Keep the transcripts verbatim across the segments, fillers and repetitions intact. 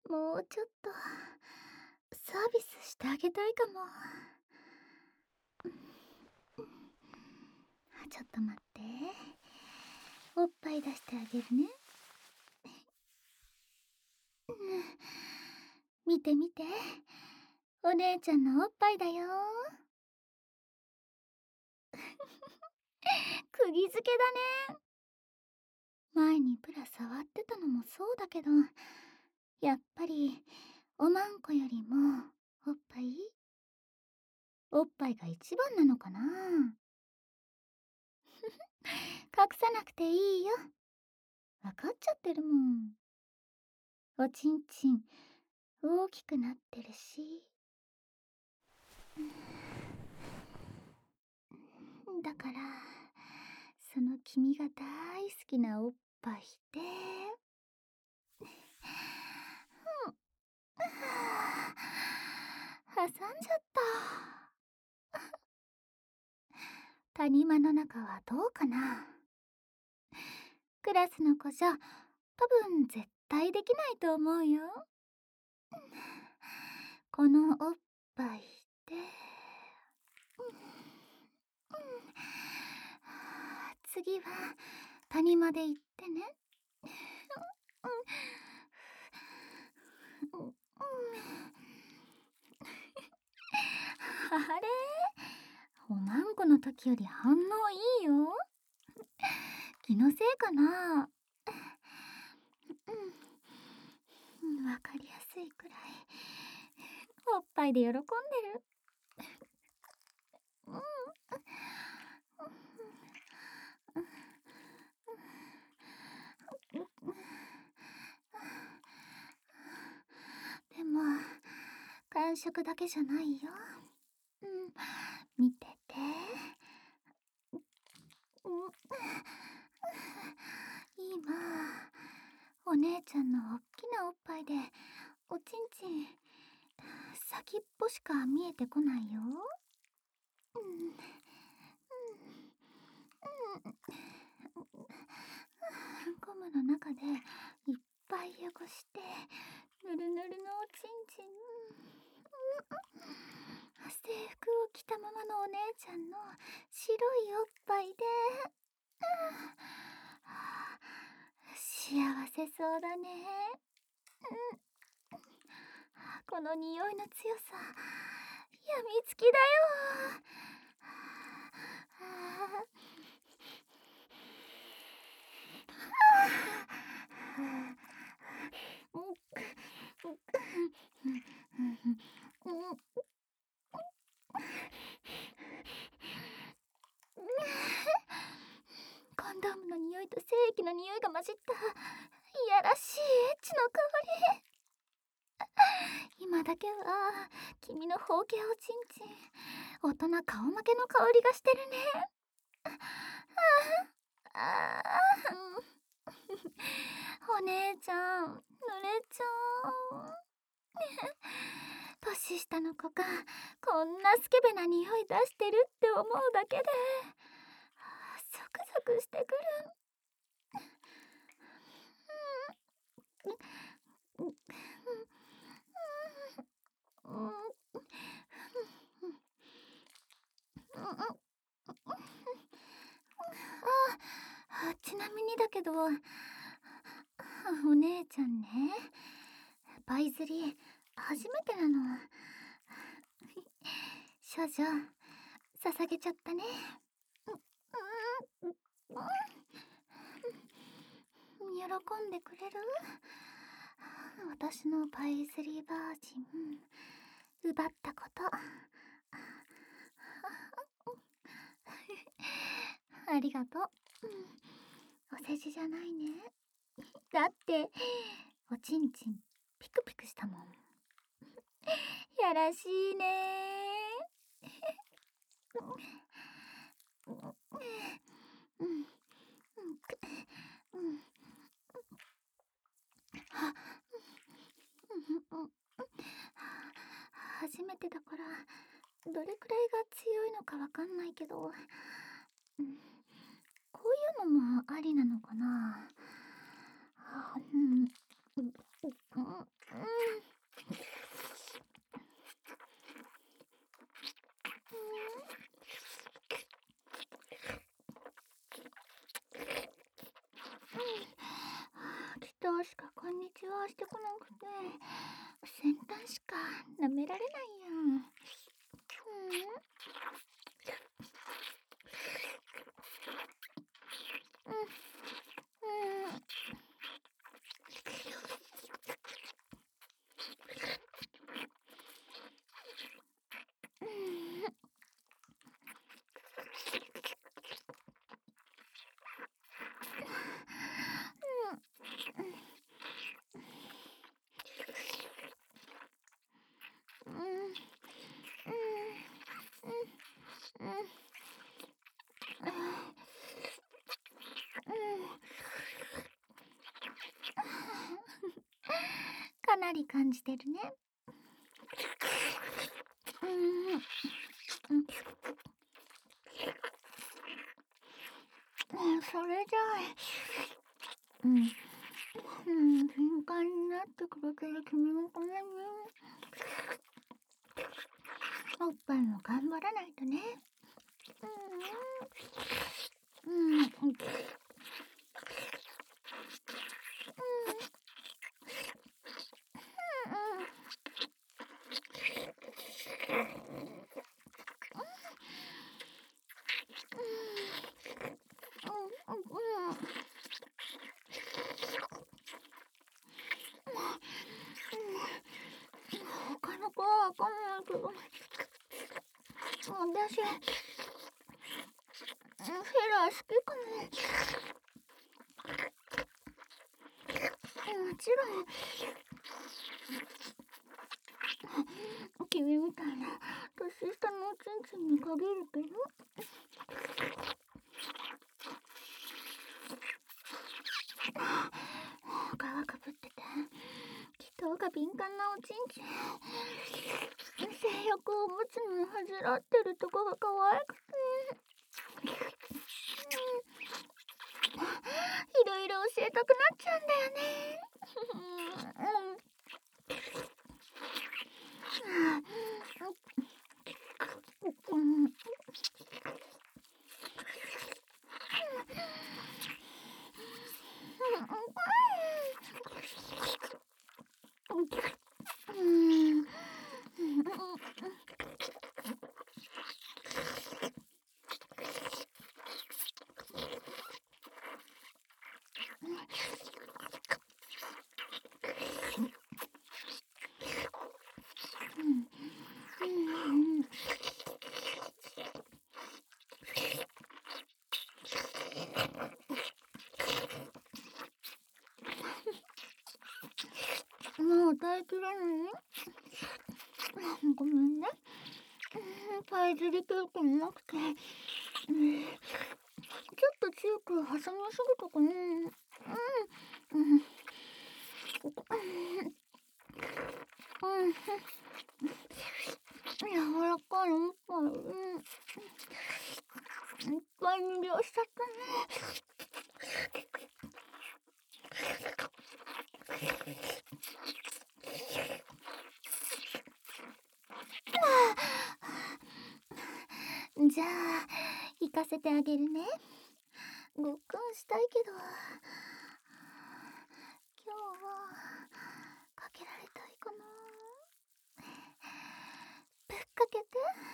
もうちょっとサービスしてあげたいかも。ちょっと待って。おっぱい出してあげるね。見て見て。お姉ちゃんのおっぱいだよ。釘付けだね。前にブラ触ってたのもそうだけど、やっぱりおまんこよりもおっぱいおっぱいが一番なのかな。隠さなくていいよ。わかっちゃってるもん。おちんちん大きくなってるし。だからその君が大好きなおっぱいで、うん、挟んじゃった。谷間の中はどうかな。クラスの子じゃ多分絶対できないと思うよ。このおっぱいで、次は谷まで行ってね。あれ、おまんこの時より反応いいよ。気のせいかな。うん、わかりやすいくらいおっぱいで喜んでる。うん、でも感触だけじゃないよ。うん、見てて。うん、今お姉ちゃんのおっきなおっぱいでおちんちん先っぽしか見えてこないよ。うん、うん、ゴムの中でいっぱい汚してぬるぬるのおちんちん、制服を着たままのお姉ちゃんの白いおっぱいで、幸せそうだね。うん、この匂いの強さやみつきだよ。コンドームの匂いと精液の匂いが混じったいやらしいエッチの香り。今だけは君のほうけおちんちん大人顔負けの香りがしてるね。ああ、お姉ちゃん濡れちゃう。年下の子がこんなスケベな匂い出してるって思うだけでゾクゾクしてくる。あ、ちなみにだけどお姉ちゃんね、パイ釣り初めてなの。少女捧げちゃったね。喜んでくれる？私のパイズリーバージン奪ったこと。ありがとう。お世辞じゃないね。だっておちんちんピクピクしたもん。やらしいね。うん、うん、うん、は、うん、初めてだからどれくらいが強いのかわかんないけど、うん、こういうのもありなのかな。うん、うん、うん、 先端しか舐められないやん。うんかなり感じてるね。うんうん、それじゃあ、うん、うん、敏感になってくれてる君のためにおっぱいも頑張らないとね。うんうんうんうん他の子はわかんないけど、私フェラー好きかも。もちろん君みたいな年下のおちんちんに限るけど、皮かぶってて気筒が敏感なおちんちん、性欲を持つのを恥じらってるとこが可愛くて、いろいろ教えたくなっちゃうんだよね。もう耐えきれない？ごめんね。パイ釣り経験なくて、ちょっと強く挟みすぎたかな。うんうんうん柔らかいおっぱい、うん、いっぱい魅了しちゃったね。じゃあ行かせてあげるね。ごっくんしたいけど、今日はかけられたいかな。ぶっかけて。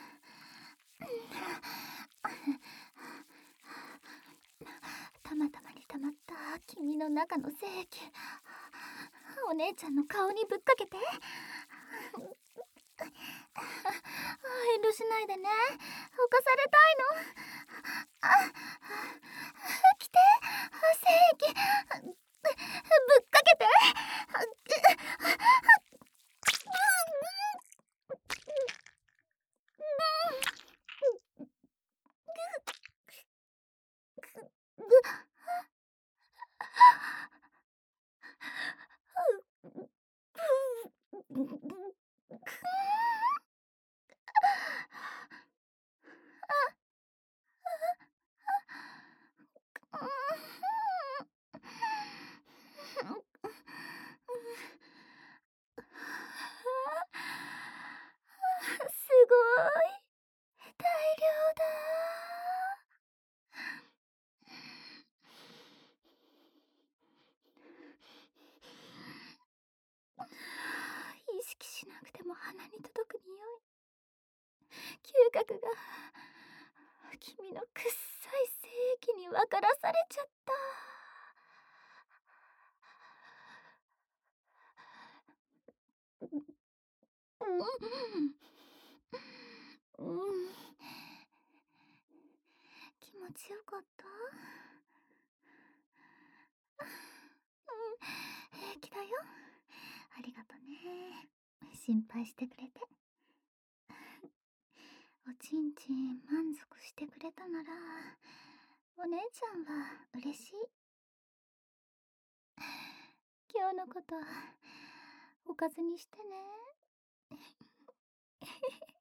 たまたまにたまった君の中の精液、お姉ちゃんの顔にぶっかけて。遠慮しないでね。浮かされたいの。あ、来て、精液ぶっかけて。すごい大量だ。 息しなくても鼻に届く匂い。嗅覚が君のくっさい精液に分からされちゃった。うん、うん、気持ちよかった。うん、平気だよ。ありがとね。心配してくれて。おちんちん満足してくれたなら、お姉ちゃんは嬉しい。今日のことおかずにしてね。